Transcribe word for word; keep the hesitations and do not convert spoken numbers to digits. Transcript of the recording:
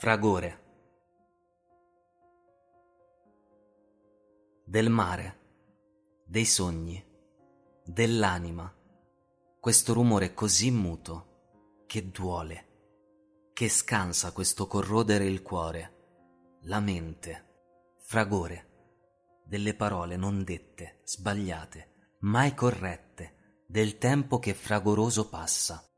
Fragore. Del mare, dei sogni, dell'anima, questo rumore così muto che duole, che scansa questo corrodere il cuore, la mente, fragore delle parole non dette, sbagliate, mai corrette, del tempo che fragoroso passa.